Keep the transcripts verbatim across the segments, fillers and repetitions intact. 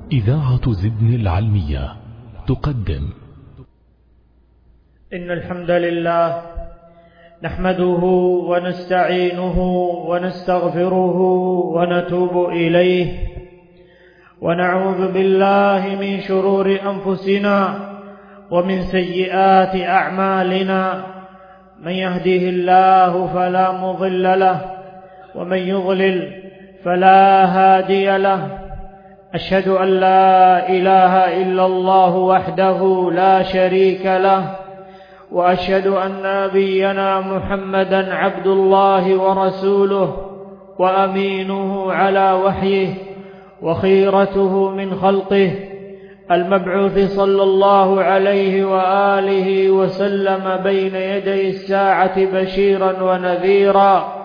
إذاعة زدن العلمية تقدم. إن الحمد لله نحمده ونستعينه ونستغفره ونتوب إليه، ونعوذ بالله من شرور أنفسنا ومن سيئات أعمالنا. من يهده الله فلا مضل له، ومن يضلل فلا هادي له. أشهد أن لا إله إلا الله وحده لا شريك له، وأشهد أن نبينا محمدا عبد الله ورسوله وأمينه على وحيه وخيرته من خلقه، المبعوث صلى الله عليه وآله وسلم بين يدي الساعة بشيرا ونذيرا.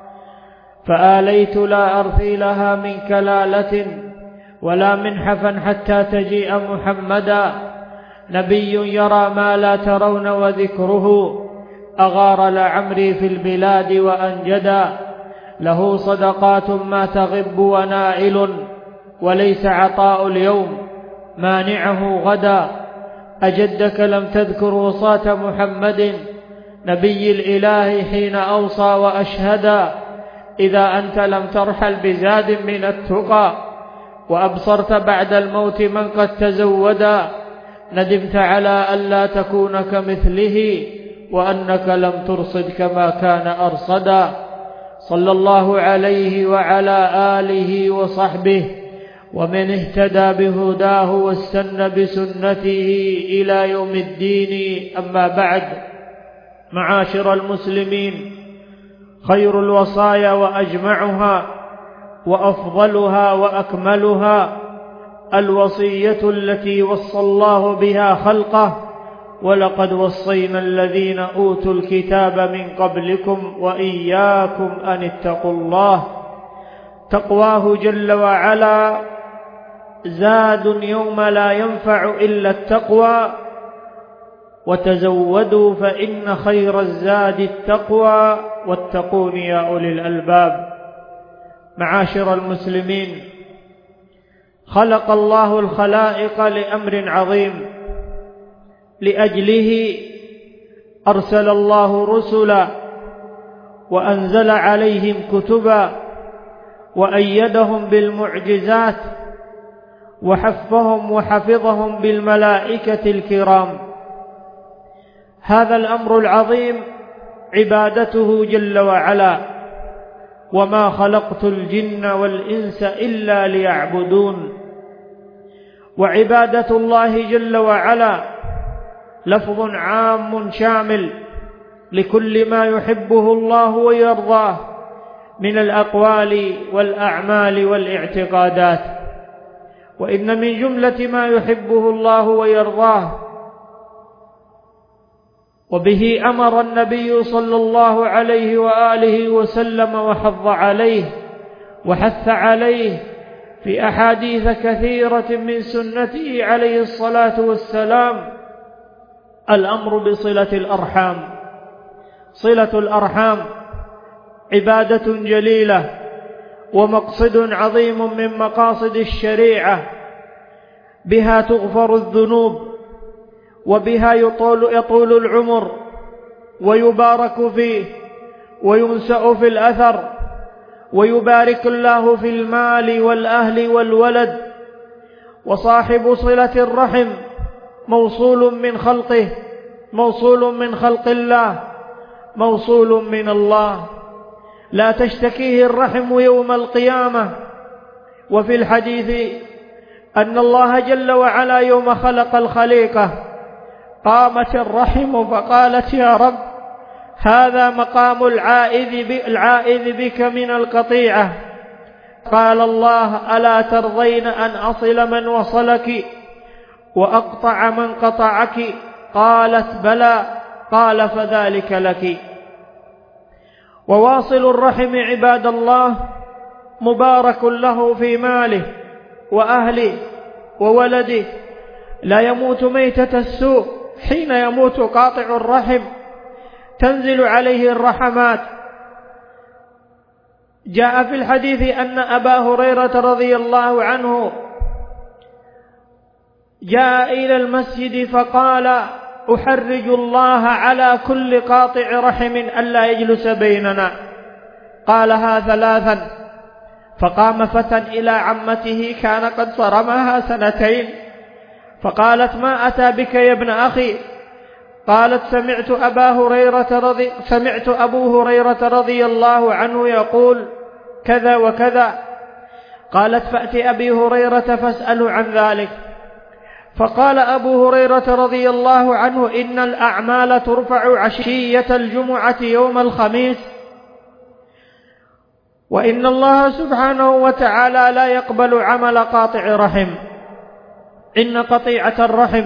فآليت لا أرثي لها من كلالة ولا منحفا حتى تجيء محمدا، نبي يرى ما لا ترون وذكره أغار لعمري في البلاد وأنجدا. له صدقات ما تغب ونائل، وليس عطاء اليوم مانعه غدا. أجدك لم تذكر وصاة محمد نبي الإله حين أوصى وأشهدا. إذا أنت لم ترحل بزاد من التقى، وأبصرت بعد الموت من قد تزودا، ندمت على ألا تكون كمثله، وأنك لم ترصد كما كان أرصدا. صلى الله عليه وعلى آله وصحبه ومن اهتدى بهداه واستنى بسنته إلى يوم الدين. أما بعد، معاشر المسلمين، خير الوصايا وأجمعها وأفضلها وأكملها الوصية التي وصى الله بها خلقه: ولقد وصينا الذين أوتوا الكتاب من قبلكم وإياكم أن اتقوا الله. تقواه جل وعلا زاد يوم لا ينفع إلا التقوى، وتزودوا فإن خير الزاد التقوى واتقون يا أولي الألباب. معاشر المسلمين، خلق الله الخلائق لأمر عظيم، لأجله أرسل الله رسلا وأنزل عليهم كتبا وأيدهم بالمعجزات وحفهم وحفظهم بالملائكة الكرام. هذا الأمر العظيم عبادته جل وعلا: وما خلقت الجن والإنس إلا ليعبدون. وعبادة الله جل وعلا لفظ عام شامل لكل ما يحبه الله ويرضاه من الأقوال والأعمال والاعتقادات. وإن من جملة ما يحبه الله ويرضاه وبه أمر النبي صلى الله عليه وآله وسلم وحض عليه وحث عليه في أحاديث كثيرة من سنته عليه الصلاة والسلام: الأمر بصلة الأرحام. صلة الأرحام عبادة جليلة ومقصد عظيم من مقاصد الشريعة، بها تغفر الذنوب، وبها يطول, يطول العمر ويبارك فيه وينسأ في الأثر، ويبارك الله في المال والأهل والولد. وصاحب صلة الرحم موصول من خلقه، موصول من خلق الله، موصول من الله، لا تشتكيه الرحم يوم القيامة. وفي الحديث أن الله جل وعلا يوم خلق الخليقة قامت الرحم فقالت: يا رب، هذا مقام العائذ بك من القطيعة. قال الله: ألا ترضين أن أصل من وصلك وأقطع من قطعك؟ قالت: بلى. قال: فذلك لك. وواصل الرحم عباد الله مبارك له في ماله وأهله وولده، لا يموت ميتة السوء. حين يموت قاطع الرحم تنزل عليه الرحمات. جاء في الحديث أن أبا هريرة رضي الله عنه جاء إلى المسجد فقال: أحرج الله على كل قاطع رحم ألا يجلس بيننا. قالها ثلاثا، فقام فتى إلى عمته كان قد صرمها سنتين فقالت: ما أتى بك يا ابن أخي؟ قالت: سمعت أبا هريرة رضي سمعت أبو هريرة رضي الله عنه يقول كذا وكذا. قالت: فأت أبي هريرة فاسأله عن ذلك. فقال أبو هريرة رضي الله عنه: إن الأعمال ترفع عشية الجمعة يوم الخميس، وإن الله سبحانه وتعالى لا يقبل عمل قاطع رحم. إن قطيعة الرحم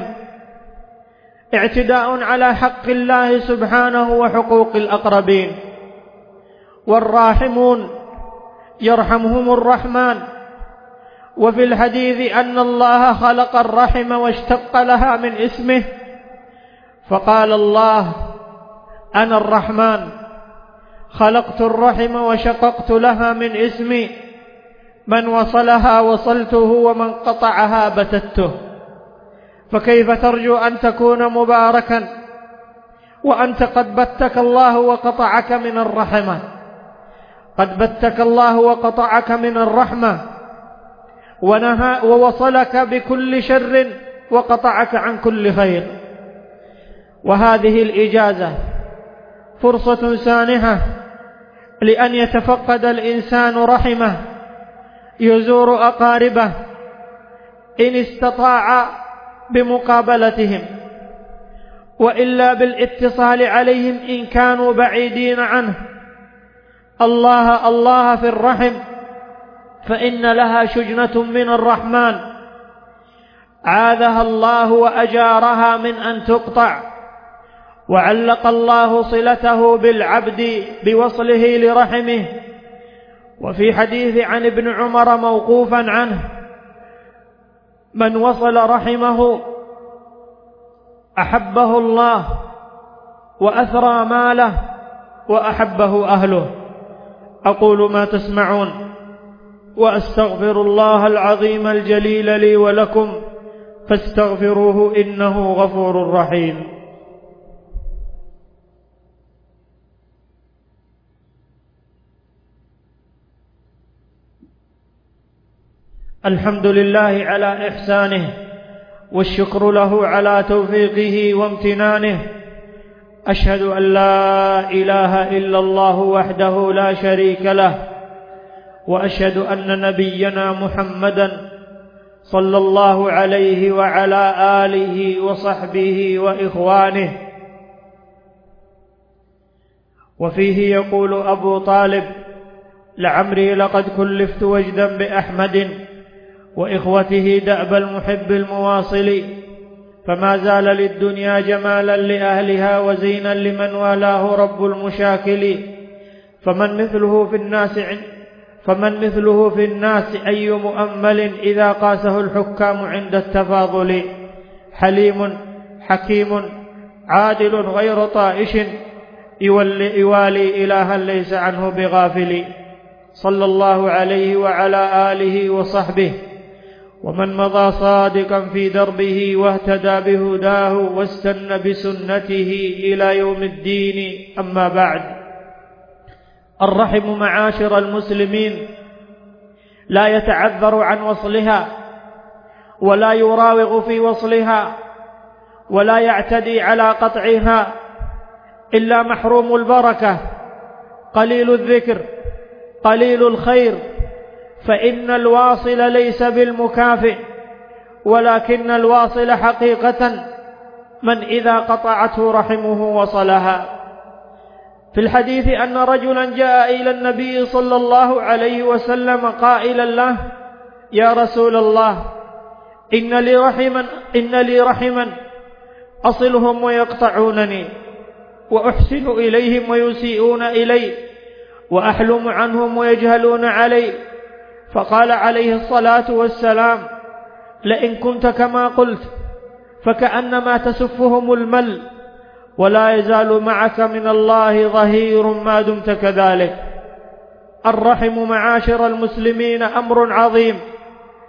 اعتداء على حق الله سبحانه وحقوق الأقربين، والراحمون يرحمهم الرحمن. وفي الحديث أن الله خلق الرحم واشتق لها من اسمه، فقال الله: أنا الرحمن خلقت الرحم وشققت لها من اسمي، من وصلها وصلته ومن قطعها بتته. فكيف ترجو أن تكون مباركا وأنت قد بتك الله وقطعك من الرحمة؟ قد بتك الله وقطعك من الرحمة ونهى ووصلك بكل شر وقطعك عن كل خير. وهذه الإجازة فرصة سانحة لأن يتفقد الإنسان رحمه، يزور أقاربه إن استطاع بمقابلتهم، وإلا بالاتصال عليهم إن كانوا بعيدين عنه. الله الله في الرحم، فإن لها شجنة من الرحمن عاذها الله وأجارها من أن تقطع. وعلق الله صلته بالعبد بوصله لرحمه. وفي حديث عن ابن عمر موقوفا عنه: من وصل رحمه أحبه الله وأثرى ماله وأحبه أهله. أقول ما تسمعون وأستغفر الله العظيم الجليل لي ولكم فاستغفروه إنه غفور رحيم. الحمد لله على إحسانه، والشكر له على توفيقه وامتنانه. أشهد أن لا إله إلا الله وحده لا شريك له، وأشهد أن نبينا محمدا صلى الله عليه وعلى آله وصحبه وإخوانه. وفيه يقول أبو طالب: لعمري لقد كلفت وجدا بأحمد وإخوته دأب المحب المواصل، فما زال للدنيا جمالا لأهلها وزينا لمن والاه رب المشاكل. فمن مثله في الناس فمن مثله في الناس أي مؤمل إذا قاسه الحكام عند التفاضل. حليم حكيم عادل غير طائش، يوالي إلها ليس عنه بغافل. صلى الله عليه وعلى آله وصحبه ومن مضى صادقا في دربه واهتدى بهداه واستنى بسنته إلى يوم الدين. أما بعد، الرحم معاشر المسلمين لا يتعذر عن وصلها، ولا يراوغ في وصلها، ولا يعتدي على قطعها إلا محروم البركة، قليل الذكر، قليل الخير. فإن الواصل ليس بالمكافئ، ولكن الواصل حقيقة من إذا قطعته رحمه وصلها. في الحديث أن رجلا جاء إلى النبي صلى الله عليه وسلم قائلا له: يا رسول الله، إن لي رحما إن لي رحما أصلهم ويقطعونني، وأحسن إليهم ويسيئون إلي، وأحلم عنهم ويجهلون علي. فقال عليه الصلاة والسلام: لئن كنت كما قلت فكأنما تسفهم المل، ولا يزال معك من الله ظهير ما دمت كذلك. الرحم معاشر المسلمين أمر عظيم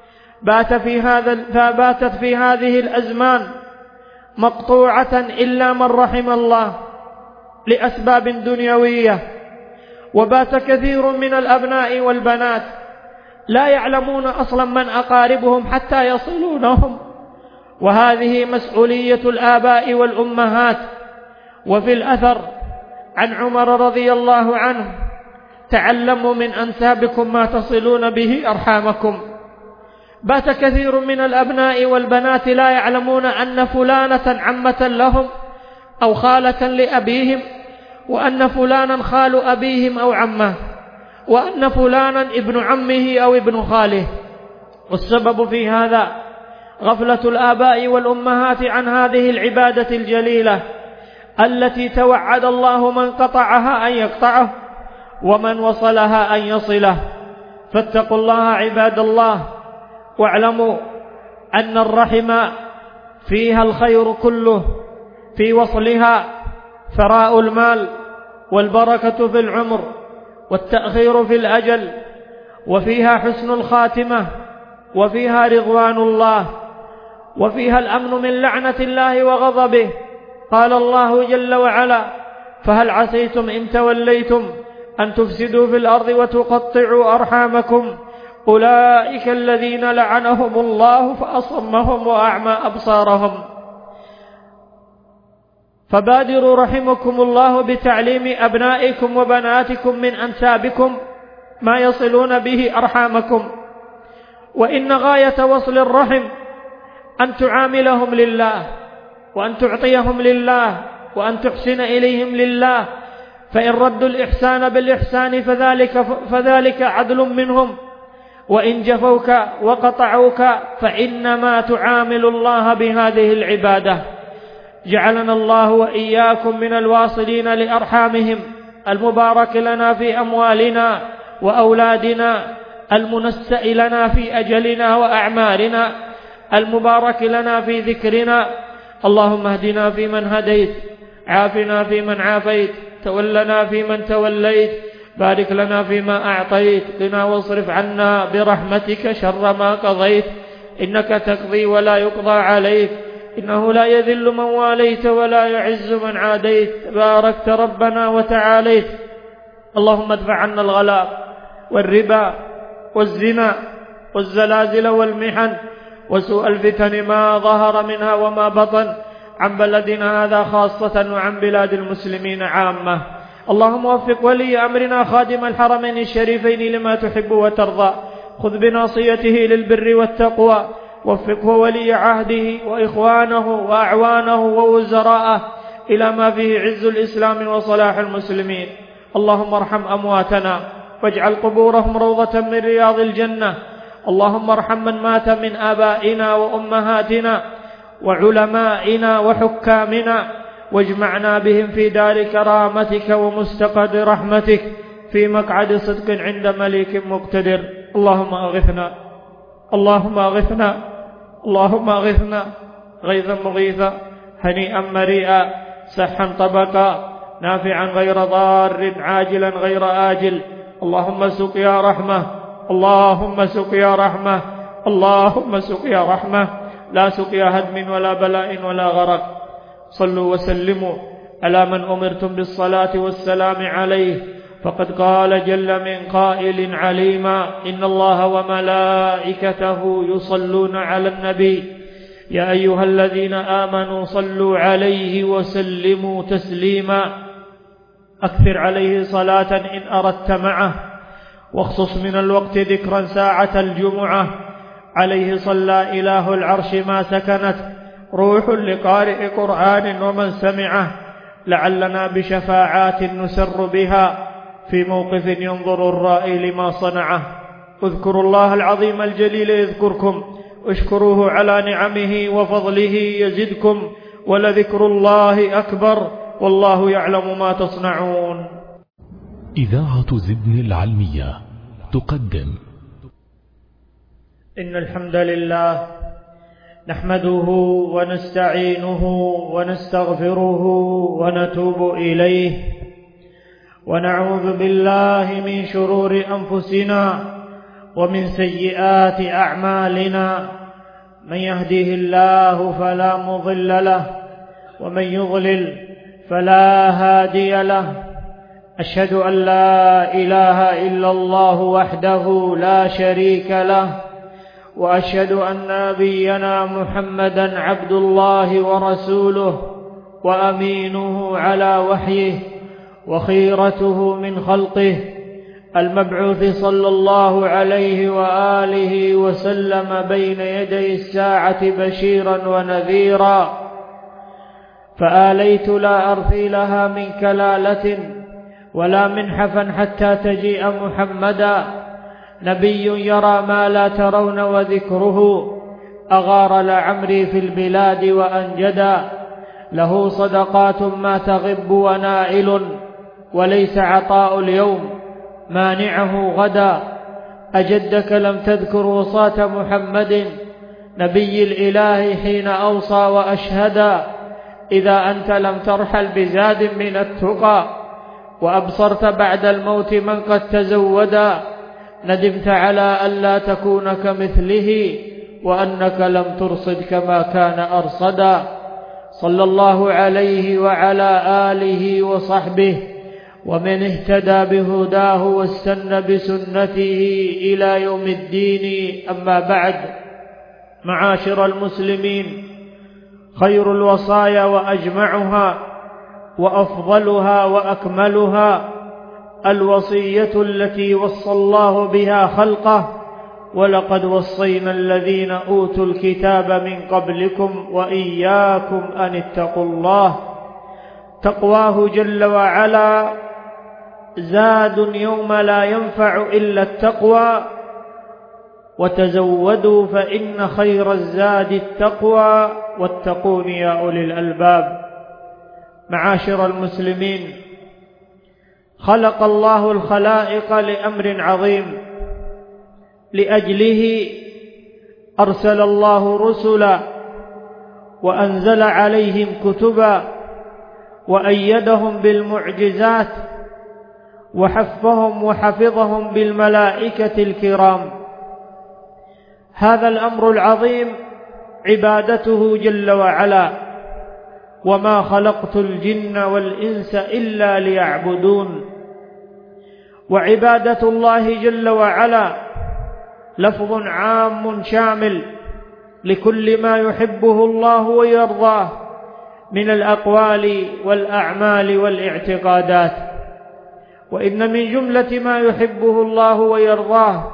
بات في هذا فباتت في هذه الأزمان مقطوعة إلا من رحم الله لأسباب دنيوية، وبات كثير من الأبناء والبنات لا يعلمون أصلا من أقاربهم حتى يصلونهم، وهذه مسؤولية الآباء والأمهات. وفي الأثر عن عمر رضي الله عنه: تعلموا من أنسابكم ما تصلون به أرحامكم. بات كثير من الأبناء والبنات لا يعلمون أن فلانة عمة لهم أو خالة لأبيهم، وأن فلانا خال أبيهم أو عمه، وأن فلانا ابن عمه أو ابن خاله. والسبب في هذا غفلة الآباء والأمهات عن هذه العبادة الجليلة التي توعد الله من قطعها أن يقطعه ومن وصلها أن يصله. فاتقوا الله عباد الله، واعلموا أن الرحم فيها الخير كله، في وصلها ثراء المال والبركة في العمر والتأخير في الأجل، وفيها حسن الخاتمة، وفيها رضوان الله، وفيها الأمن من لعنة الله وغضبه. قال الله جل وعلا: فهل عسيتم إن توليتم أن تفسدوا في الأرض وتقطعوا أرحامكم أولئك الذين لعنهم الله فأصمهم وأعمى أبصارهم. فبادروا رحمكم الله بتعليم أبنائكم وبناتكم من أنسابكم ما يصلون به أرحامكم، وإن غاية وصل الرحم أن تعاملهم لله، وأن تعطيهم لله، وأن تحسن إليهم لله. فإن ردوا الإحسان بالإحسان فذلك, فذلك عدل منهم، وإن جفوك وقطعوك فإنما تعامل الله بهذه العبادة. جعلنا الله وإياكم من الواصلين لأرحامهم، المبارك لنا في أموالنا وأولادنا، المنسأ لنا في أجلنا وأعمارنا، المبارك لنا في ذكرنا. اللهم اهدنا فيمن هديت، عافنا فيمن عافيت، تولنا فيمن توليت، بارك لنا فيما أعطيت، قنا واصرف عنا برحمتك شر ما قضيت، إنك تقضي ولا يقضى عليك، إنه لا يذل من واليت ولا يعز من عاديت، باركت ربنا وتعاليت. اللهم ادفع عنا الغلاء والربا والزنا والزلازل والمحن وسوء الفتن ما ظهر منها وما بطن عن بلدنا هذا خاصة وعن بلاد المسلمين عامة. اللهم وفق ولي أمرنا خادم الحرمين الشريفين لما تحب وترضى، خذ بناصيته للبر والتقوى، وفقه ولي عهده وإخوانه وأعوانه ووزراءه إلى ما فيه عز الإسلام وصلاح المسلمين. اللهم ارحم أمواتنا واجعل قبورهم روضة من رياض الجنة. اللهم ارحم من مات من آبائنا وأمهاتنا وعلمائنا وحكامنا، واجمعنا بهم في دار كرامتك ومستقر رحمتك في مقعد صدق عند مليك مقتدر. اللهم أغثنا اللهم أغثنا اللهم أغثنا غيثا مغيثا هنيئا مريئا سحا طبقا نافعا غير ضار عاجلا غير آجل. اللهم سقيا رحمة اللهم سقيا رحمة اللهم سقيا رحمة، لا سقيا هدم ولا بلاء ولا غرق. صلوا وسلموا على من أمرتم بالصلاة والسلام عليه، فقد قال جل من قائل عليما: إن الله وملائكته يصلون على النبي يا أيها الذين آمنوا صلوا عليه وسلموا تسليما. أكثر عليه صلاة إن أردت معه، واخصص من الوقت ذكرا ساعة الجمعة. عليه صلى إله العرش ما سكنت روح لقارئ قرآن ومن سمعه، لعلنا بشفاعات نسر بها في موقف ينظر الرائي لما صنعه. اذكروا الله العظيم الجليل يذكركم، اشكروه على نعمه وفضله يزدكم، ولذكر الله أكبر والله يعلم ما تصنعون. إذاعة زدن العلمية تقدم. إن الحمد لله نحمده ونستعينه ونستغفره ونتوب إليه، ونعوذ بالله من شرور أنفسنا ومن سيئات أعمالنا، من يهده الله فلا مضل له ومن يضلل فلا هادي له. أشهد أن لا إله إلا الله وحده لا شريك له، وأشهد أن نبينا محمدا عبد الله ورسوله وأمينه على وحيه وخيرته من خلقه، المبعوث صلى الله عليه وآله وسلم بين يدي الساعة بشيرا ونذيرا. فآليت لا أرثي لها من كلالة ولا منحفا حتى تجيء محمدا، نبي يرى ما لا ترون وذكره أغار لعمري في البلاد وأنجدا، له صدقات ما تغب ونائل، وليس عطاء اليوم مانعه غدا. أجدك لم تذكر وصاة محمد نبي الإله حين أوصى وأشهدا، إذا أنت لم ترحل بزاد من التقى وأبصرت بعد الموت من قد تزودا، ندمت على ألا تكون كمثله وأنك لم ترصد كما كان أرصدا. صلى الله عليه وعلى آله وصحبه ومن اهتدى بهداه واستنى بسنته إلى يوم الدين. أما بعد، معاشر المسلمين، خير الوصايا وأجمعها وأفضلها وأكملها الوصية التي وصى الله بها خلقه: ولقد وصينا الذين أوتوا الكتاب من قبلكم وإياكم أن اتقوا الله. تقواه جل وعلا زاد يوم لا ينفع إلا التقوى، وتزودوا فإن خير الزاد التقوى واتقون يا أولي الألباب. معاشر المسلمين، خلق الله الخلائق لأمر عظيم، لأجله أرسل الله رسلا وأنزل عليهم كتبا وأيدهم بالمعجزات وحفهم وحفظهم بالملائكة الكرام. هذا الأمر العظيم عبادته جل وعلا: وما خلقت الجن والإنس إلا ليعبدون. وعبادة الله جل وعلا لفظ عام شامل لكل ما يحبه الله ويرضاه من الأقوال والأعمال والاعتقادات. وإن من جملة ما يحبه الله ويرضاه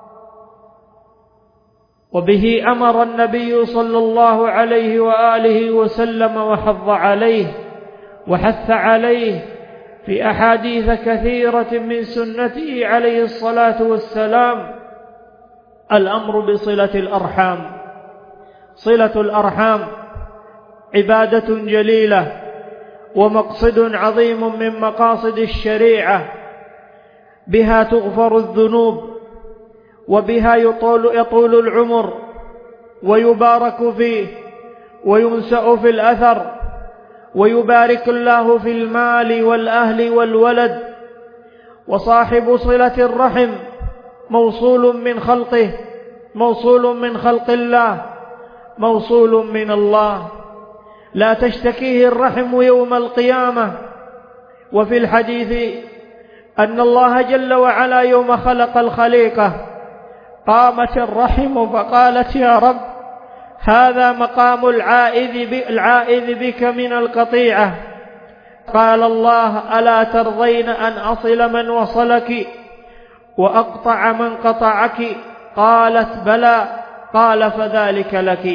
وبه أمر النبي صلى الله عليه وآله وسلم وحض عليه وحث عليه في أحاديث كثيرة من سنته عليه الصلاة والسلام الأمر بصلة الأرحام. صلة الأرحام عبادة جليلة ومقصد عظيم من مقاصد الشريعة، بها تغفر الذنوب وبها يطول, يطول العمر ويبارك فيه وينسأ في الأثر، ويبارك الله في المال والأهل والولد. وصاحب صلة الرحم موصول من خلقه، موصول من خلق الله، موصول من الله، لا تشتكيه الرحم يوم القيامة. وفي الحديث أن الله جل وعلا يوم خلق الخليقة قامت الرحم فقالت: يا رب، هذا مقام العائذ بك من القطيعة. قال الله: ألا ترضين أن أصل من وصلك وأقطع من قطعك؟ قالت: بلى. قال: فذلك لك.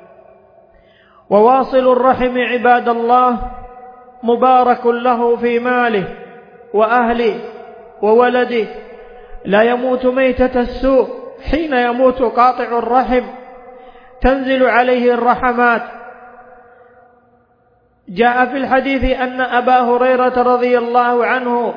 وواصل الرحم عباد الله مبارك له في ماله وأهله وولده، لا يموت ميتة السوء. حين يموت قاطع الرحم تنزل عليه الرحمات. جاء في الحديث أن أبا هريرة رضي الله عنه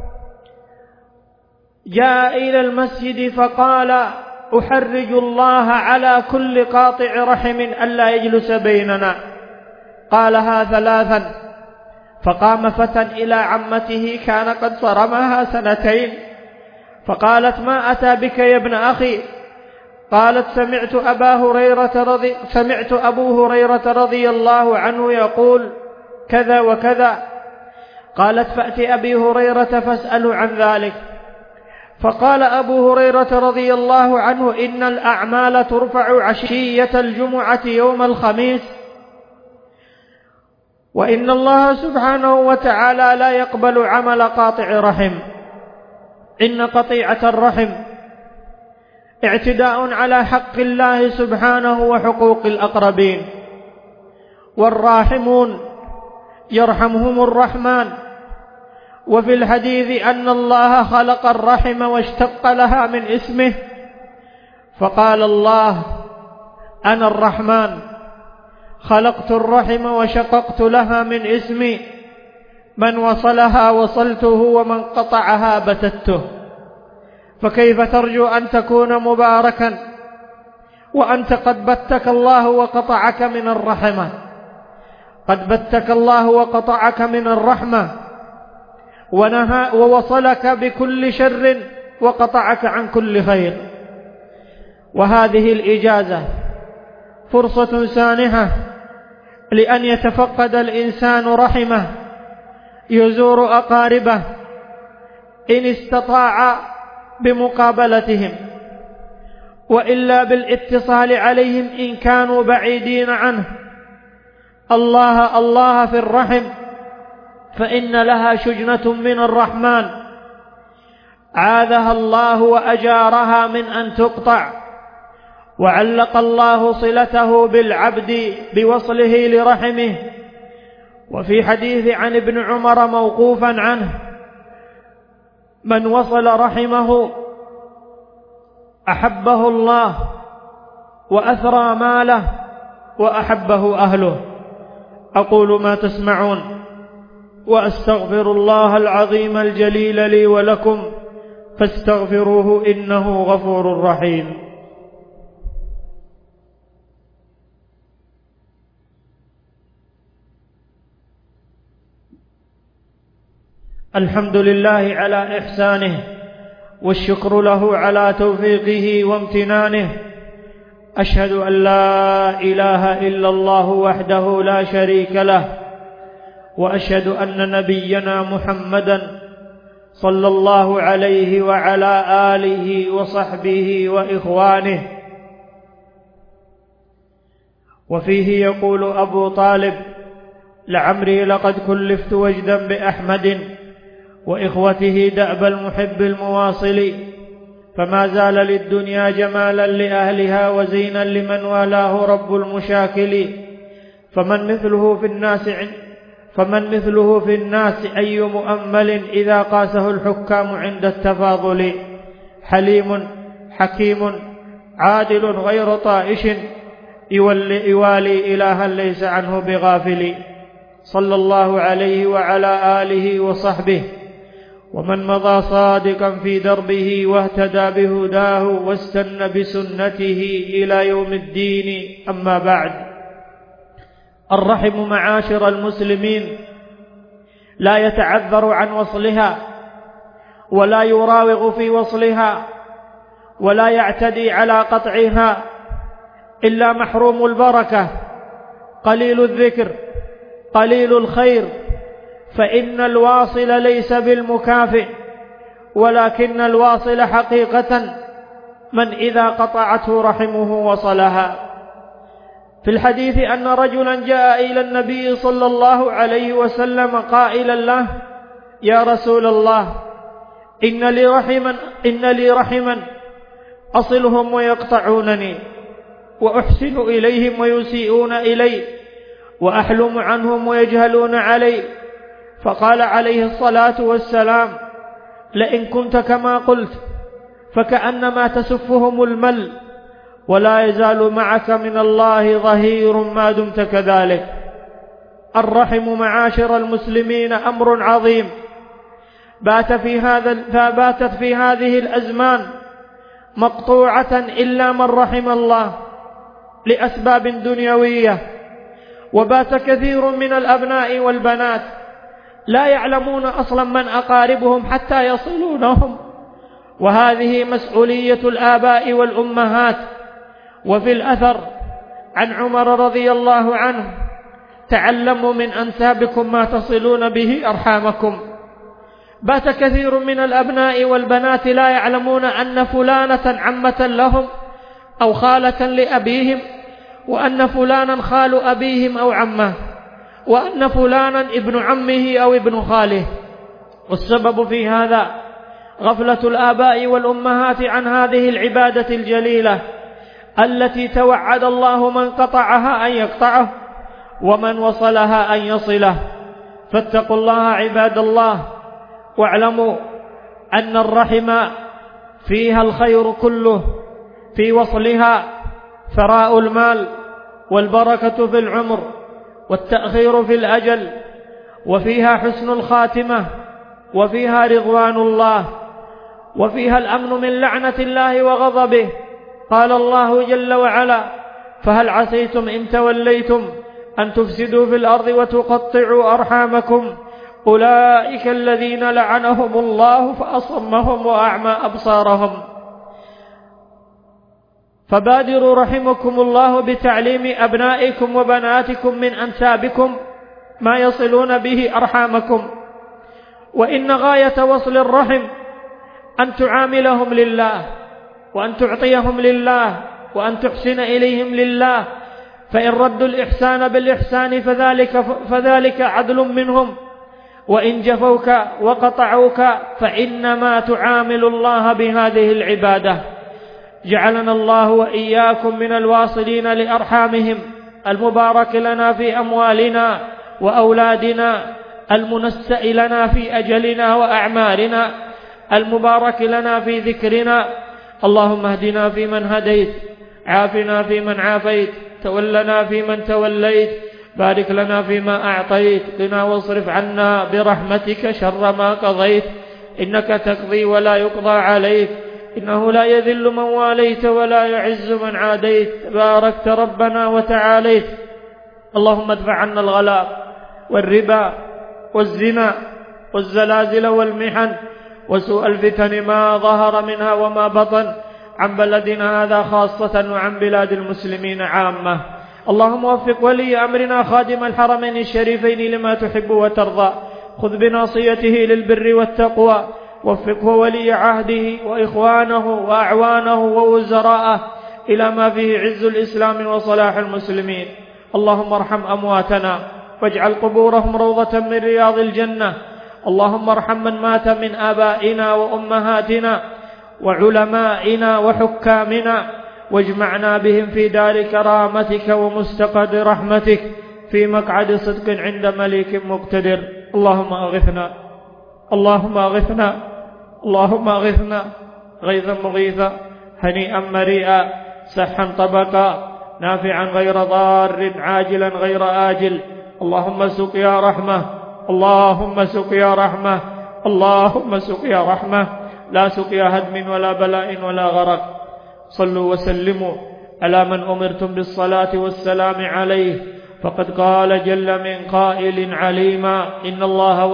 جاء إلى المسجد فقال: أحرج الله على كل قاطع رحم ألا يجلس بيننا. قالها ثلاثا، فقام فتى إلى عمته كان قد صرمها سنتين فقالت: ما أتى بك يا ابن أخي؟ قالت: سمعت أبا هريرة رضي سمعت أبو هريرة رضي الله عنه يقول كذا وكذا. قالت: فأت أبي هريرة فاسأله عن ذلك. فقال أبو هريرة رضي الله عنه: إن الأعمال ترفع عشية الجمعة يوم الخميس، وإن الله سبحانه وتعالى لا يقبل عمل قاطع رحم. إن قطيعة الرحم اعتداء على حق الله سبحانه وحقوق الأقربين، والراحمون يرحمهم الرحمن. وفي الحديث أن الله خلق الرحم واشتق لها من اسمه، فقال الله: أنا الرحمن خلقت الرحم وشققت لها من اسمي، من وصلها وصلته ومن قطعها بتته. فكيف ترجو أن تكون مباركا وأنت قد بتك الله وقطعك من الرحمة؟ قد بتك الله وقطعك من الرحمة، ونهى ووصلك بكل شر وقطعك عن كل خير. وهذه الإجازة فرصة سانحة لأن يتفقد الإنسان رحمه، يزور أقاربه إن استطاع بمقابلتهم، وإلا بالاتصال عليهم إن كانوا بعيدين عنه. الله الله في الرحم، فإن لها شجنة من الرحمن عاذها الله وأجارها من أن تقطع. وعلق الله صلته بالعبد بوصله لرحمه. وفي حديث عن ابن عمر موقوفا عنه: من وصل رحمه أحبه الله وأثرى ماله وأحبه أهله. أقول ما تسمعون، وأستغفر الله العظيم الجليل لي ولكم، فاستغفروه إنه غفور رحيم. الحمد لله على إحسانه، والشكر له على توفيقه وامتنانه. أشهد أن لا إله إلا الله وحده لا شريك له، وأشهد أن نبينا محمدا صلى الله عليه وعلى آله وصحبه وإخوانه. وفيه يقول أبو طالب: لعمري لقد كلفت وجدا بأحمد وإخوته دأب المحب المواصل، فما زال للدنيا جمالا لأهلها وزينا لمن والاه رب المشاكل. فمن مثله في الناس فمن مثله في الناس أي مؤمل إذا قاسه الحكام عند التفاضل. حليم حكيم عادل غير طائش، يوالي إلها ليس عنه بغافل. صلى الله عليه وعلى آله وصحبه ومن مضى صادقا في دربه واهتدى بهداه واستنى بسنته إلى يوم الدين. أما بعد، الرحم معاشر المسلمين لا يتعذر عن وصلها، ولا يراوغ في وصلها، ولا يعتدي على قطعها إلا محروم البركة، قليل الذكر، قليل الخير. فإن الواصل ليس بالمكافئ، ولكن الواصل حقيقة من إذا قطعته رحمه وصلها. في الحديث أن رجلا جاء إلى النبي صلى الله عليه وسلم قائلا له: يا رسول الله، إن لي رحما, إن لي رحما أصلهم ويقطعونني، وأحسن إليهم ويسيئون إلي، وأحلم عنهم ويجهلون علي. فقال عليه الصلاة والسلام: لئن كنت كما قلت فكأنما تسفهم المل، ولا يزال معك من الله ظهير ما دمت كذلك. الرحم معاشر المسلمين أمر عظيم، بات في هذا فباتت في هذه الأزمان مقطوعة إلا من رحم الله لأسباب دنيوية. وبات كثير من الأبناء والبنات لا يعلمون أصلا من أقاربهم حتى يصلونهم، وهذه مسؤولية الآباء والأمهات. وفي الأثر عن عمر رضي الله عنه: تعلموا من أنسابكم ما تصلون به أرحامكم. بات كثير من الأبناء والبنات لا يعلمون أن فلانة عمة لهم أو خالة لأبيهم، وأن فلانا خال أبيهم أو عمه، وأن فلانا ابن عمه أو ابن خاله. والسبب في هذا غفلة الآباء والأمهات عن هذه العبادة الجليلة التي توعد الله من قطعها أن يقطعه ومن وصلها أن يصله. فاتقوا الله عباد الله، واعلموا أن الرحم فيها الخير كله، في وصلها ثراء المال والبركة في العمر والتأخير في الأجل، وفيها حسن الخاتمة، وفيها رضوان الله، وفيها الأمن من لعنة الله وغضبه. قال الله جل وعلا: فهل عسيتم إن توليتم أن تفسدوا في الأرض وتقطعوا أرحامكم أولئك الذين لعنهم الله فأصمهم وأعمى أبصارهم. فبادروا رحمكم الله بتعليم أبنائكم وبناتكم من أنسابكم ما يصلون به أرحامكم. وإن غاية وصل الرحم أن تعاملهم لله، وأن تعطيهم لله، وأن تحسن إليهم لله. فإن ردوا الإحسان بالإحسان فذلك, فذلك عدل منهم، وإن جفوك وقطعوك فإنما تعامل الله بهذه العبادة. جعلنا الله وإياكم من الواصلين لأرحامهم، المبارك لنا في أموالنا وأولادنا، المنسأ لنا في أجلنا وأعمارنا، المبارك لنا في ذكرنا. اللهم اهدنا فيمن هديت، عافنا فيمن عافيت، تولنا فيمن توليت، بارك لنا فيما أعطيت، قنا واصرف عنا برحمتك شر ما قضيت، إنك تقضي ولا يقضى عليك، إنه لا يذل من واليت ولا يعز من عاديت، باركت ربنا وتعاليت. اللهم ادفع عنا الغلاء والربا والزنا والزلازل والمحن وسوء الفتن ما ظهر منها وما بطن، عن بلدنا هذا خاصة وعن بلاد المسلمين عامة. اللهم وفق ولي أمرنا خادم الحرمين الشريفين لما تحب وترضى، خذ بناصيته للبر والتقوى، وفقه ولي عهده وإخوانه وأعوانه ووزراءه إلى ما فيه عز الإسلام وصلاح المسلمين. اللهم ارحم أمواتنا واجعل قبورهم روضة من رياض الجنة. اللهم ارحم من مات من آبائنا وأمهاتنا وعلمائنا وحكامنا، واجمعنا بهم في دار كرامتك ومستقر رحمتك في مقعد صدق عند مليك مقتدر. اللهم أغثنا، اللهم أغثنا، اللهم أغثنا غيثا مغيثا، هنيئا مريئا، سحا طبقا، نافعا غير ضار، عاجلا غير آجل. اللهم سقيا رحمة، اللهم سقيا رحمة، اللهم سقيا رحمة، لا سقيا هدم ولا بلاء ولا غرق. صلوا وسلموا على من أمرتم بالصلاة والسلام عليه، فقد قال جل من قائل عليما: إن الله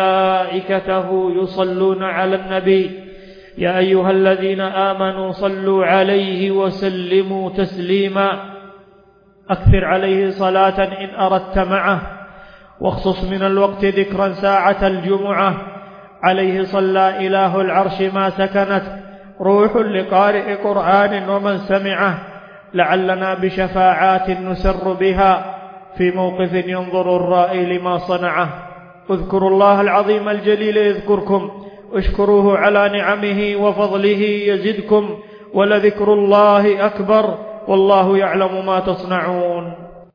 وملائكته يصلون على النبي يا أيها الذين آمنوا صلوا عليه وسلموا تسليما. أكثر عليه صلاة إن أردت معه، واخصص من الوقت ذكرا ساعة الجمعة. عليه صلى إله العرش ما سكنت روح لقارئ قرآن ومن سمعه، لعلنا بشفاعات نسر بها في موقف ينظر الرائي لما صنعه. اذكروا الله العظيم الجليل يذكركم، اشكروه على نعمه وفضله يزدكم، ولذكر الله أكبر، والله يعلم ما تصنعون.